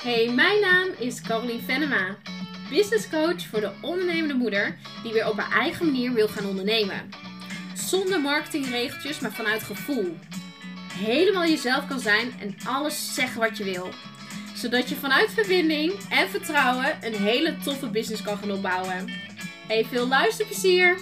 Hey, mijn naam is Caroline Venema, business coach voor de ondernemende moeder die weer op haar eigen manier wil gaan ondernemen. Zonder marketingregeltjes, maar vanuit gevoel. Helemaal jezelf kan zijn en alles zeggen wat je wil. Zodat je vanuit verbinding en vertrouwen een hele toffe business kan gaan opbouwen. Hey, veel luisterplezier!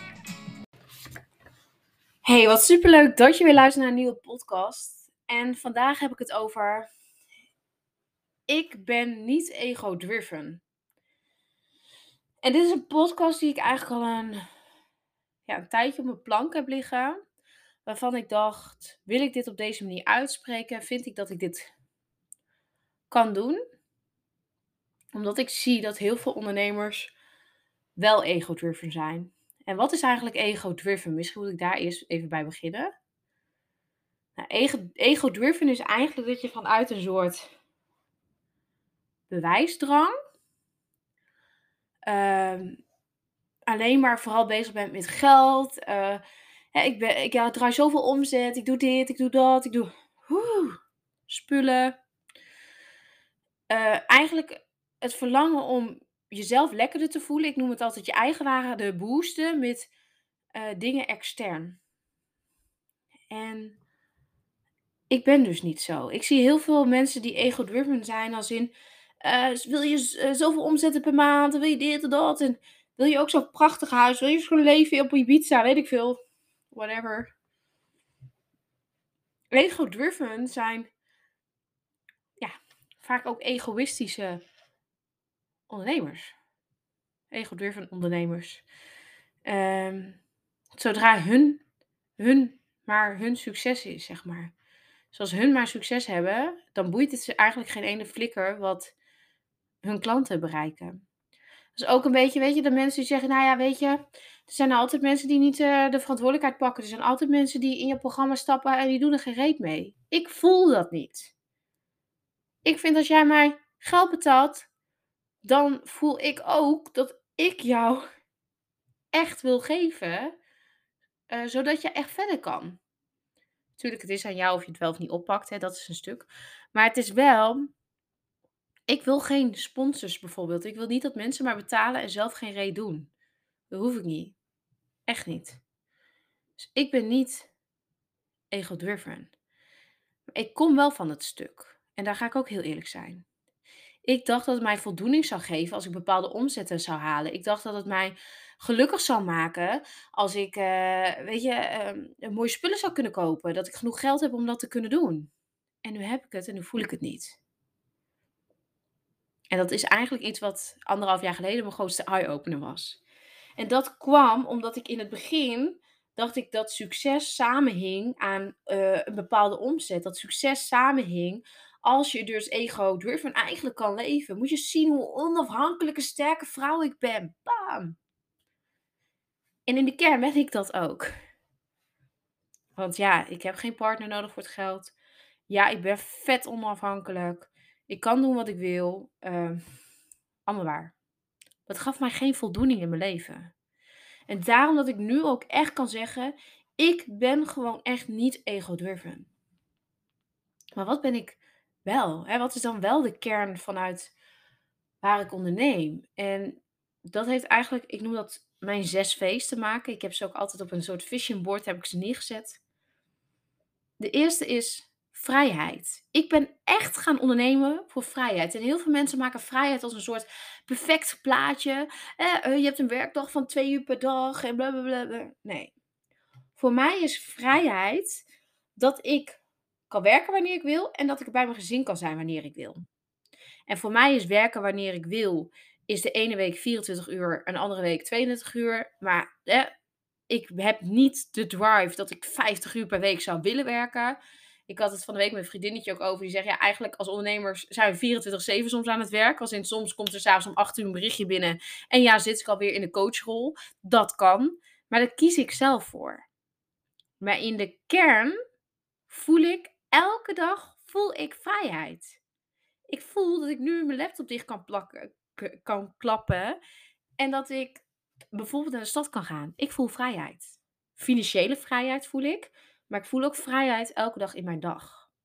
Hey, wat superleuk dat je weer luistert naar een nieuwe podcast. En vandaag heb ik het over: ik ben niet ego-driven. En dit is een podcast die ik eigenlijk al een tijdje op mijn plank heb liggen. Waarvan ik dacht, wil ik dit op deze manier uitspreken? Vind ik dat ik dit kan doen? Omdat ik zie dat heel veel ondernemers wel ego-driven zijn. En wat is eigenlijk ego-driven? Misschien moet ik daar eerst even bij beginnen. Nou, ego-driven is eigenlijk dat je vanuit een soort bewijsdrang alleen maar vooral bezig bent met geld. Ik draai zoveel omzet. Ik doe dit, ik doe dat. Ik doe spullen. Eigenlijk het verlangen om jezelf lekkerder te voelen. Ik noem het altijd je eigenwaarde boosten met dingen extern. En ik ben dus niet zo. Ik zie heel veel mensen die ego-driven zijn als in... wil je zoveel omzetten per maand? Wil je dit en dat? En wil je ook zo'n prachtig huis? Wil je zo'n leven op Ibiza? Weet ik veel. Whatever. Ego-driven zijn vaak ook egoïstische ondernemers. Ego-driven ondernemers. Zodra hun succes is, zeg maar. Dus als hun maar succes hebben, dan boeit het ze eigenlijk geen ene flikker wat hun klanten bereiken. Dus ook een beetje, weet je, de mensen die zeggen, nou ja, weet je, er zijn altijd mensen die niet de verantwoordelijkheid pakken. Er zijn altijd mensen die in je programma stappen en die doen er geen reet mee. Ik voel dat niet. Ik vind als jij mij geld betaalt, dan voel ik ook dat ik jou echt wil geven, zodat je echt verder kan. Natuurlijk, het is aan jou of je het wel of niet oppakt, hè, dat is een stuk. Maar het is wel, ik wil geen sponsors bijvoorbeeld. Ik wil niet dat mensen maar betalen en zelf geen reet doen. Dat hoef ik niet. Echt niet. Dus ik ben niet ego-driven. Ik kom wel van het stuk. En daar ga ik ook heel eerlijk zijn. Ik dacht dat het mij voldoening zou geven als ik bepaalde omzetten zou halen. Ik dacht dat het mij gelukkig zou maken als ik, mooie spullen zou kunnen kopen. Dat ik genoeg geld heb om dat te kunnen doen. En nu heb ik het en nu voel ik het niet. En dat is eigenlijk iets wat 1,5 jaar geleden mijn grootste eye-opener was. En dat kwam omdat ik in het begin dacht ik dat succes samenhing aan een bepaalde omzet. Dat succes samenhing als je dus ego-driven eigenlijk kan leven. Moet je zien hoe onafhankelijke, sterke vrouw ik ben. Bam! En in de kern ben ik dat ook. Want ja, ik heb geen partner nodig voor het geld. Ja, ik ben vet onafhankelijk. Ik kan doen wat ik wil. Allemaal waar. Dat gaf mij geen voldoening in mijn leven. En daarom dat ik nu ook echt kan zeggen, ik ben gewoon echt niet ego-driven. Maar wat ben ik wel? Hè? Wat is dan wel de kern vanuit waar ik onderneem? En dat heeft eigenlijk, ik noem dat mijn 6 V's te maken. Ik heb ze ook altijd op een soort vision board heb ik ze neergezet. De eerste is vrijheid. Ik ben echt gaan ondernemen voor vrijheid. En heel veel mensen maken vrijheid als een soort perfect plaatje. Je hebt een werkdag van 2 uur per dag en blablabla. Nee. Voor mij is vrijheid dat ik kan werken wanneer ik wil en dat ik bij mijn gezin kan zijn wanneer ik wil. En voor mij is werken wanneer ik wil, is de ene week 24 uur, een andere week 32 uur. Maar ik heb niet de drive dat ik 50 uur per week zou willen werken. Ik had het van de week met een vriendinnetje ook over. Die zegt, ja, eigenlijk als ondernemers zijn we 24/7 soms aan het werk. Als in soms komt er s'avonds om 8 uur een berichtje binnen. En ja, zit ik alweer in de coachrol. Dat kan. Maar daar kies ik zelf voor. Maar in de kern voel ik elke dag vrijheid. Ik voel dat ik nu mijn laptop dicht kan klappen. En dat ik bijvoorbeeld naar de stad kan gaan. Ik voel vrijheid. Financiële vrijheid voel ik. Maar ik voel ook vrijheid elke dag in mijn dag.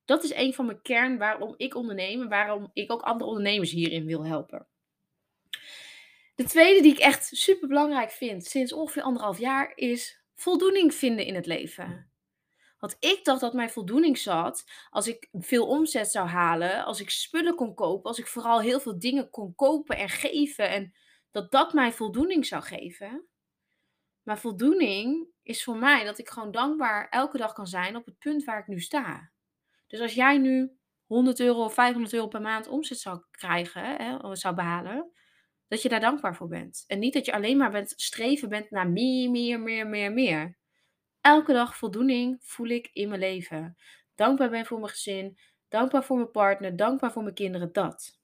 Dat is een van mijn kern waarom ik onderneem en waarom ik ook andere ondernemers hierin wil helpen. De tweede die ik echt super belangrijk vind sinds ongeveer 1,5 jaar is voldoening vinden in het leven. Want ik dacht dat mijn voldoening zat als ik veel omzet zou halen, als ik spullen kon kopen, als ik vooral heel veel dingen kon kopen en geven en dat dat mij voldoening zou geven. Maar voldoening is voor mij dat ik gewoon dankbaar elke dag kan zijn op het punt waar ik nu sta. Dus als jij nu 100 € of 500 € per maand omzet zou krijgen, hè, of zou behalen, dat je daar dankbaar voor bent. En niet dat je alleen maar streven bent naar meer, meer, meer, meer, meer. Elke dag voldoening voel ik in mijn leven. Dankbaar ben voor mijn gezin, dankbaar voor mijn partner, dankbaar voor mijn kinderen, dat.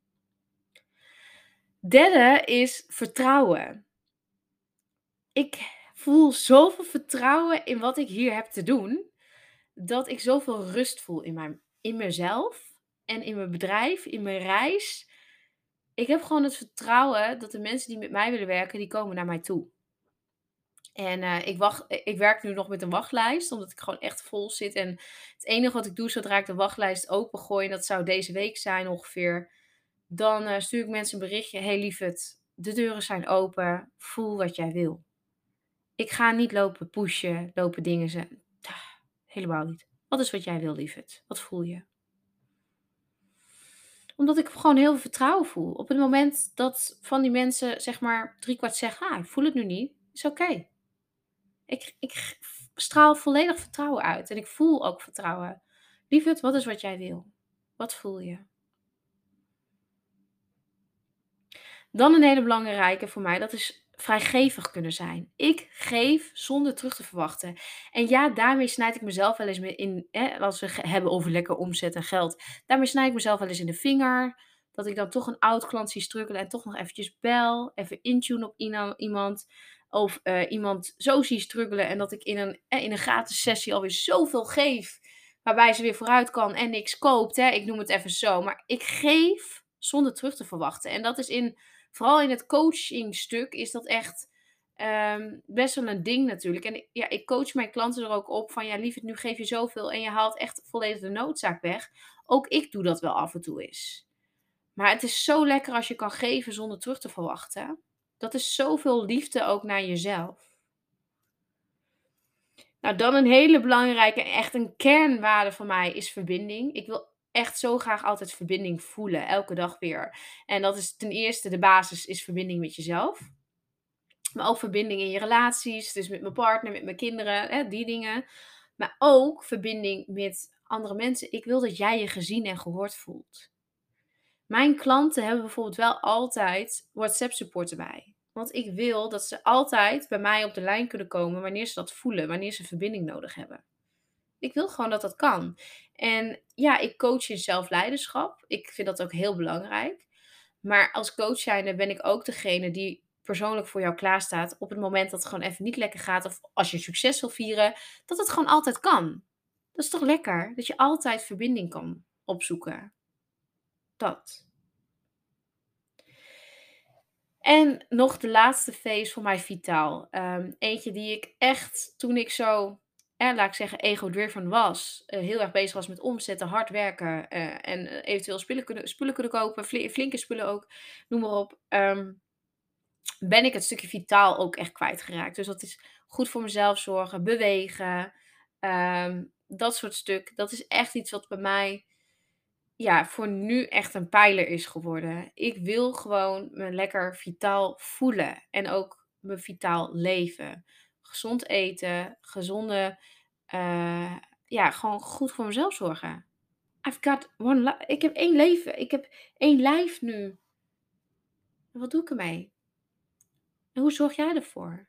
Derde is vertrouwen. Ik voel zoveel vertrouwen in wat ik hier heb te doen, dat ik zoveel rust voel in mezelf en in mijn bedrijf, in mijn reis. Ik heb gewoon het vertrouwen dat de mensen die met mij willen werken, die komen naar mij toe. En ik werk nu nog met een wachtlijst, omdat ik gewoon echt vol zit. En het enige wat ik doe zodra ik de wachtlijst opengooi, en dat zou deze week zijn ongeveer, dan stuur ik mensen een berichtje. Hey lieverd, de deuren zijn open, voel wat jij wil. Ik ga niet lopen pushen, lopen dingen zeggen. Helemaal niet. Wat is wat jij wil, lieverd? Wat voel je? Omdat ik gewoon heel veel vertrouwen voel. Op het moment dat van die mensen zeg maar 3/4 zeggen, ik voel het nu niet, is oké. Ik straal volledig vertrouwen uit en ik voel ook vertrouwen. Lieverd, wat is wat jij wil? Wat voel je? Dan een hele belangrijke voor mij, dat is vrijgevig kunnen zijn. Ik geef zonder terug te verwachten. En ja, daarmee snijd ik mezelf wel eens in, als we hebben over lekker omzet en geld. Daarmee snijd ik mezelf wel eens in de vinger. Dat ik dan toch een oud klant zie struggelen en toch nog eventjes bel. Even intune op iemand. Of iemand zo zie struggelen en dat ik in een gratis sessie alweer zoveel geef. Waarbij ze weer vooruit kan en niks koopt. Hè. Ik noem het even zo. Maar ik geef zonder terug te verwachten. En dat is vooral in het coachingstuk is dat echt best wel een ding natuurlijk. En ik coach mijn klanten er ook op van, ja lieverd, nu geef je zoveel en je haalt echt volledig de noodzaak weg. Ook ik doe dat wel af en toe eens. Maar het is zo lekker als je kan geven zonder terug te verwachten. Dat is zoveel liefde ook naar jezelf. Nou, dan een hele belangrijke, echt een kernwaarde van mij is verbinding. Ik wil echt zo graag altijd verbinding voelen, elke dag weer. En dat is ten eerste, de basis is verbinding met jezelf. Maar ook verbinding in je relaties, dus met mijn partner, met mijn kinderen, die dingen. Maar ook verbinding met andere mensen. Ik wil dat jij je gezien en gehoord voelt. Mijn klanten hebben bijvoorbeeld wel altijd WhatsApp support erbij. Want ik wil dat ze altijd bij mij op de lijn kunnen komen wanneer ze dat voelen, wanneer ze verbinding nodig hebben. Ik wil gewoon dat dat kan. En ja, ik coach in zelfleiderschap. Ik vind dat ook heel belangrijk. Maar als coach zijnde ben ik ook degene die persoonlijk voor jou klaarstaat op het moment dat het gewoon even niet lekker gaat. Of als je succes wil vieren, dat het gewoon altijd kan. Dat is toch lekker? Dat je altijd verbinding kan opzoeken. Dat. En nog de laatste V is voor mij vitaal. Eentje die ik echt toen ik zo, laat ik zeggen, ego-driven was, heel erg bezig was met omzetten, hard werken en eventueel spullen kunnen kopen, flinke spullen ook, noem maar op. Ben ik het stukje vitaal ook echt kwijtgeraakt. Dus dat is goed voor mezelf zorgen, bewegen, dat soort stuk. Dat is echt iets wat bij mij voor nu echt een pijler is geworden. Ik wil gewoon me lekker vitaal voelen en ook me vitaal leven. Gezond eten, gezonde, gewoon goed voor mezelf zorgen. Ik heb 1 leven. Ik heb 1 lijf nu. En wat doe ik ermee? En hoe zorg jij ervoor?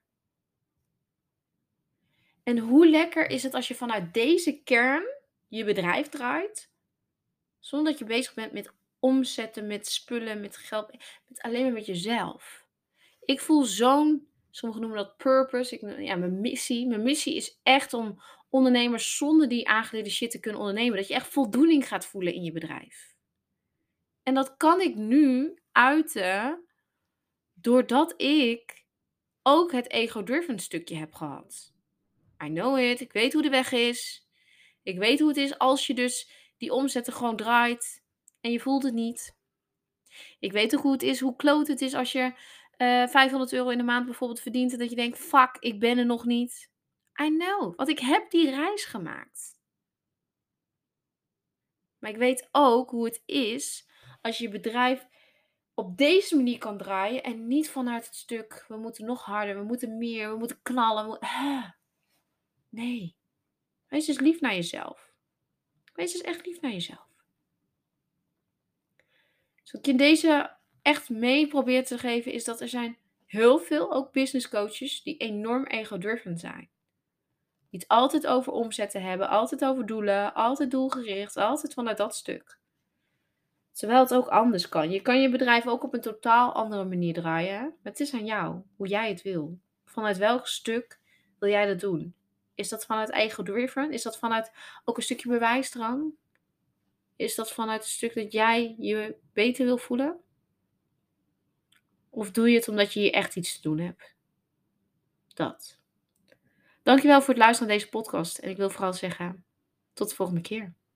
En hoe lekker is het als je vanuit deze kern je bedrijf draait, zonder dat je bezig bent met omzetten, met spullen, met geld, met alleen maar met jezelf. Ik voel sommigen noemen dat purpose, mijn missie. Mijn missie is echt om ondernemers zonder die aangeleerde shit te kunnen ondernemen. Dat je echt voldoening gaat voelen in je bedrijf. En dat kan ik nu uiten doordat ik ook het ego-driven stukje heb gehad. I know it. Ik weet hoe de weg is. Ik weet hoe het is als je dus die omzet er gewoon draait en je voelt het niet. Ik weet ook hoe het is, hoe kloot het is als je €500 in de maand bijvoorbeeld verdient en dat je denkt: "Fuck, ik ben er nog niet." I know, want ik heb die reis gemaakt. Maar ik weet ook hoe het is als je je bedrijf op deze manier kan draaien en niet vanuit het stuk: "We moeten nog harder, we moeten meer, we moeten knallen, nee, wees eens lief naar jezelf. Wees eens echt lief naar jezelf. Dus wat ik in deze echt mee probeer te geven is dat er zijn heel veel ook business coaches die enorm ego-driven zijn. Die het altijd over omzetten hebben, altijd over doelen, altijd doelgericht, altijd vanuit dat stuk. Terwijl het ook anders kan. Je kan je bedrijf ook op een totaal andere manier draaien. Maar het is aan jou, hoe jij het wil. Vanuit welk stuk wil jij dat doen? Is dat vanuit ego-driven? Is dat vanuit ook een stukje bewijsdrang? Is dat vanuit het stuk dat jij je beter wil voelen? Of doe je het omdat je hier echt iets te doen hebt? Dat. Dankjewel voor het luisteren naar deze podcast. En ik wil vooral zeggen, tot de volgende keer.